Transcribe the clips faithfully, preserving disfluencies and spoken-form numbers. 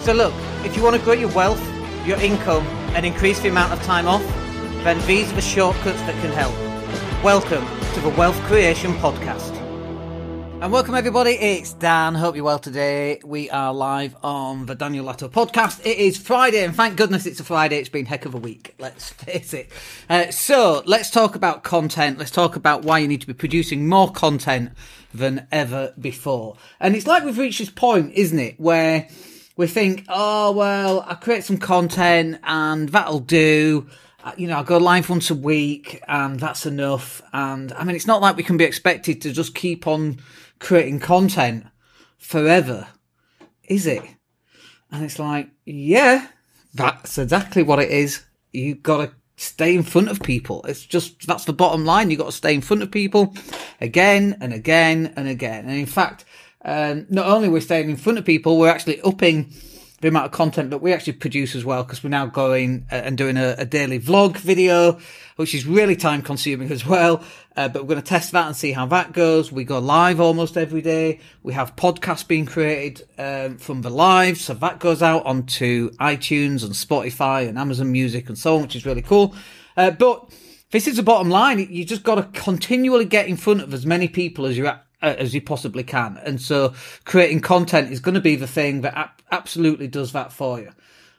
So look, if you want to grow your wealth, your income, and increase the amount of time off, then these are the shortcuts that can help. Welcome to the Wealth Creation Podcast. And welcome everybody, it's Dan. Hope you're well today. We are live on the Daniel Latto podcast. It is Friday, and thank goodness it's a Friday. It's been a heck of a week, let's face it. Uh, so, let's talk about content. Let's talk about why you need to be producing more content than ever before. And it's like we've reached this point, isn't it, where we think, oh, well, I create some content and that'll do. You know, I go live once a week and that's enough. And I mean, it's not like we can be expected to just keep on creating content forever, is it? And it's like, yeah, that's exactly what it is. You've got to stay in front of people. It's just, that's the bottom line. You've got to stay in front of people again and again and again. And in fact, um, not only we're staying in front of people, we're actually upping the amount of content that we actually produce as well, because we're now going and doing a, a daily vlog video, which is really time consuming as well. Uh, but we're going to test that and see how that goes. We go live almost every day. We have podcasts being created um, from the live. So that goes out onto iTunes and Spotify and Amazon Music and so on, which is really cool. Uh, but this is the bottom line. You just got to continually get in front of as many people as you're at, uh, as you possibly can. And so creating content is going to be the thing that ap- absolutely does that for you.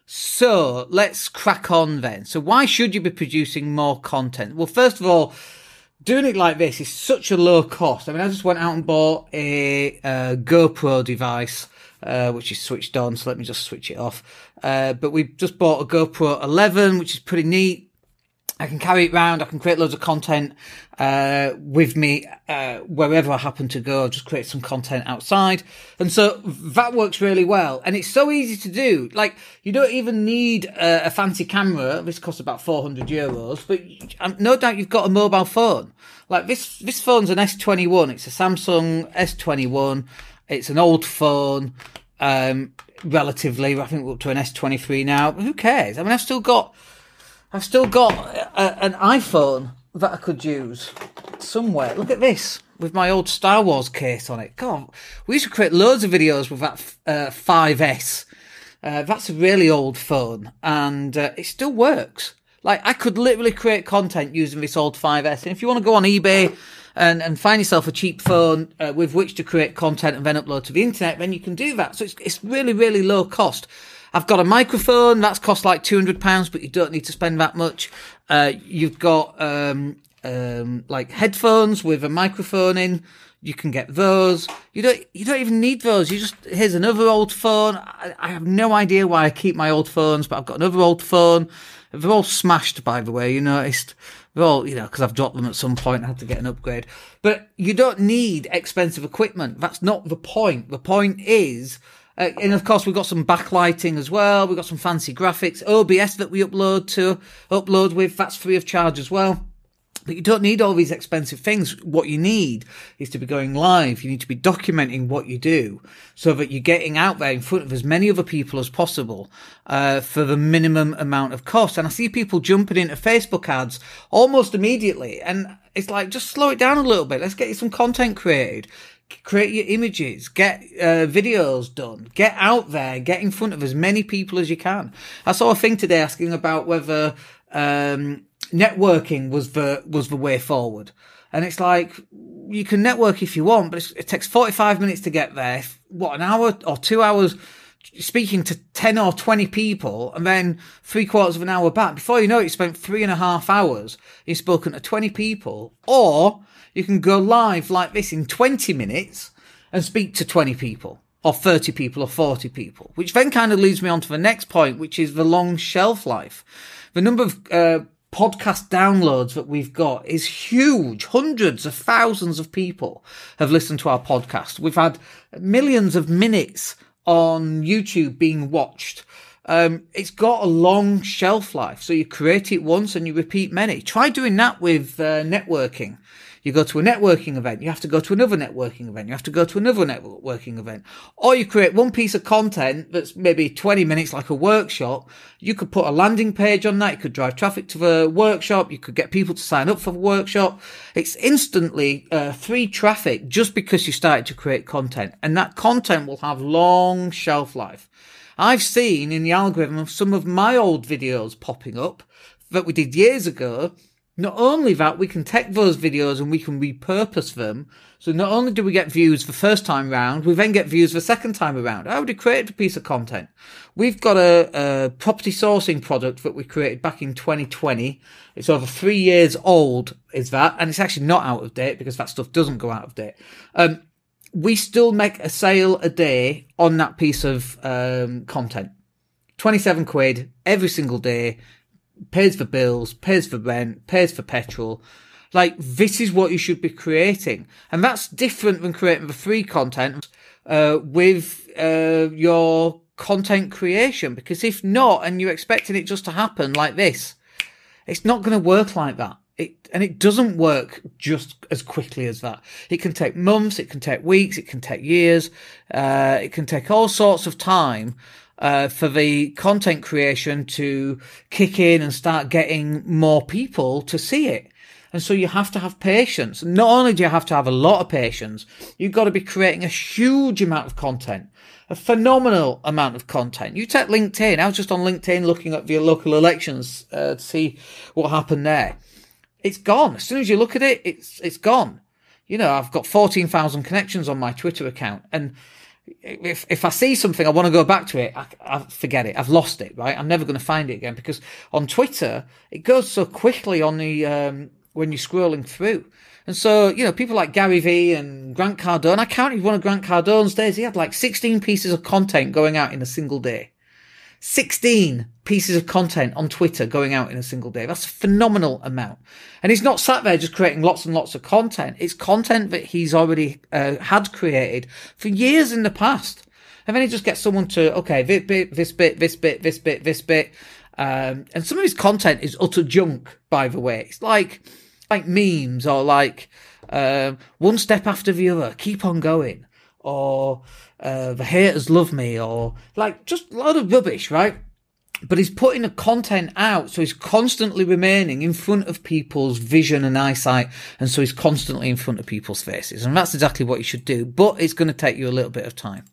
So let's crack on then. So why should you be producing more content? Well, first of all, doing it like this is such a low cost. I mean, I just went out and bought a, a GoPro device, uh, which is switched on. So let me just switch it off. Uh, but we just bought a GoPro eleven, which is pretty neat. I can carry it around. I can create loads of content, uh, with me, uh, wherever I happen to go. I'll just create some content outside. And so that works really well. And it's so easy to do. Like, you don't even need a, a fancy camera. This costs about four hundred euros, but um, no doubt you've got a mobile phone. Like this, this phone's an S twenty-one. It's a Samsung S twenty-one. It's an old phone, um, relatively. I think we're up to an S twenty-three now. But who cares? I mean, I've still got, I've still got a, an iPhone that I could use somewhere. Look at this, with my old Star Wars case on it. God, we used to create loads of videos with that uh, five S. Uh, that's a really old phone, and uh, it still works. Like, I could literally create content using this old five S. And if you want to go on eBay and, and find yourself a cheap phone uh, with which to create content and then upload to the internet, then you can do that. So it's, it's really, really low cost. I've got a microphone that's cost like two hundred pounds, but you don't need to spend that much. Uh, you've got, um, um, like headphones with a microphone in. You can get those. You don't, you don't even need those. You just, here's another old phone. I, I have no idea why I keep my old phones, but I've got another old phone. They're all smashed, by the way, you noticed. They're all, you know, because I've dropped them at some point. I had to get an upgrade. But you don't need expensive equipment. That's not the point. The point is, Uh, and of course, we've got some backlighting as well. We've got some fancy graphics, O B S that we upload to, upload with. That's free of charge as well. But you don't need all these expensive things. What you need is to be going live. You need to be documenting what you do so that you're getting out there in front of as many other people as possible, uh, for the minimum amount of cost. And I see people jumping into Facebook ads almost immediately. And it's like, just slow it down a little bit. Let's get you some content created. Create your images, get uh, videos done, get out there, get in front of as many people as you can. I saw a thing today asking about whether um, networking was the was the way forward. And it's like, you can network if you want, but it's, it takes forty-five minutes to get there. What, an hour or two hours speaking to ten or twenty people, and then three quarters of an hour back. Before you know it, you spent three and a half hours. You've spoken to twenty people. Or you can go live like this in twenty minutes and speak to twenty people or thirty people or forty people, which then kind of leads me on to the next point, which is the long shelf life. The number of uh, podcast downloads that we've got is huge. Hundreds of thousands of people have listened to our podcast. We've had millions of minutes on YouTube being watched. Um, it's got a long shelf life. So you create it once and you repeat many. Try doing that with uh, networking. You go to a networking event, you have to go to another networking event, you have to go to another networking event. Or you create one piece of content that's maybe twenty minutes like a workshop. You could put a landing page on that, you could drive traffic to the workshop, you could get people to sign up for the workshop. It's instantly uh, free traffic just because you started to create content. And that content will have long shelf life. I've seen in the algorithm of some of my old videos popping up that we did years ago. Not only that, we can take those videos and we can repurpose them. So not only do we get views the first time round, we then get views the second time around. I already created a piece of content. We've got a, a property sourcing product that we created back in twenty twenty. It's over three years old, is that? And it's actually not out of date because that stuff doesn't go out of date. Um, we still make a sale a day on that piece of um, content. twenty-seven quid every single day. Pays for bills, pays for rent, pays for petrol. Like, this is what you should be creating. And that's different than creating the free content uh, with uh, your content creation. Because if not, and you're expecting it just to happen like this, it's not going to work like that. It, and it doesn't work just as quickly as that. It can take months, it can take weeks, it can take years, uh, it can take all sorts of time Uh, for the content creation to kick in and start getting more people to see it. And so you have to have patience. Not only do you have to have a lot of patience, you've got to be creating a huge amount of content, a phenomenal amount of content. You take LinkedIn. I was just on LinkedIn looking at the local elections uh, to see what happened there. It's gone. As soon as you look at it, it's it's gone. You know, I've got fourteen thousand connections on my Twitter account, and If if I see something, I want to go back to it, I, I forget it. I've lost it, right? I'm never going to find it again because on Twitter, it goes so quickly on the, um, when you're scrolling through. And so, you know, people like Gary Vee and Grant Cardone, I counted one of Grant Cardone's days. He had like sixteen pieces of content going out in a single day. sixteen pieces of content on Twitter going out in a single day. That's a phenomenal amount. And he's not sat there just creating lots and lots of content. It's content that he's already uh, had created for years in the past. And then he just gets someone to, okay, this bit, this bit, this bit, this bit, this bit. Um, and some of his content is utter junk, by the way. It's like, like memes or like, um, one step after the other, keep on going. Or, uh, the haters love me, or like just a lot of rubbish, right? But he's putting the content out, so he's constantly remaining in front of people's vision and eyesight, and so he's constantly in front of people's faces. And that's exactly what you should do, but it's going to take you a little bit of time.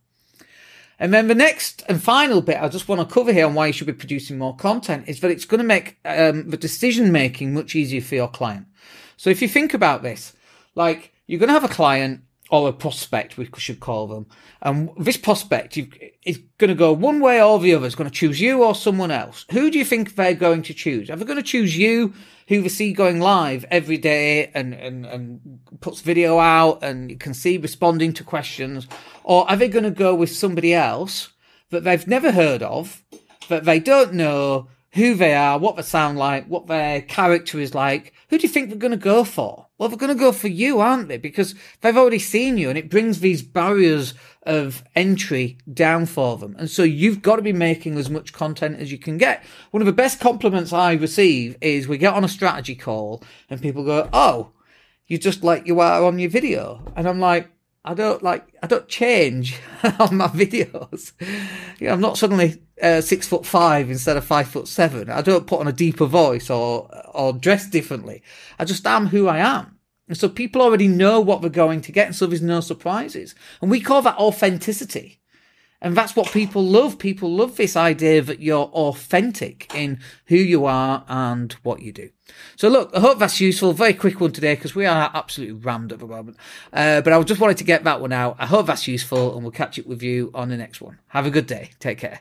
And then the next and final bit I just want to cover here on why you should be producing more content is that it's going to make um, the decision making much easier for your client. So if you think about this, like you're going to have a client, or a prospect, we should call them. And this prospect is going to go one way or the other. It's going to choose you or someone else. Who do you think they're going to choose? Are they going to choose you, who they see going live every day and, and, and puts video out and you can see responding to questions? Or are they going to go with somebody else that they've never heard of, that they don't know who they are, what they sound like, what their character is like? Who do you think they're going to go for? Well, they're going to go for you, aren't they? Because they've already seen you, and it brings these barriers of entry down for them. And so you've got to be making as much content as you can get. One of the best compliments I receive is we get on a strategy call and people go, "Oh, you're just like you are on your video." And I'm like, I don't like, I don't change on my videos. You know, I'm not suddenly uh, six foot five instead of five foot seven. I don't put on a deeper voice or, or dress differently. I just am who I am. And so people already know what they're going to get. And so there's no surprises. And we call that authenticity. And that's what people love. People love this idea that you're authentic in who you are and what you do. So look, I hope that's useful. Very quick one today because we are absolutely rammed at the moment. Uh, but I just wanted to get that one out. I hope that's useful and we'll catch up with you on the next one. Have a good day. Take care.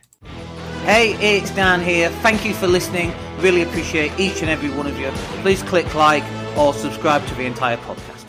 Hey, it's Dan here. Thank you for listening. Really appreciate each and every one of you. Please click like or subscribe to the entire podcast.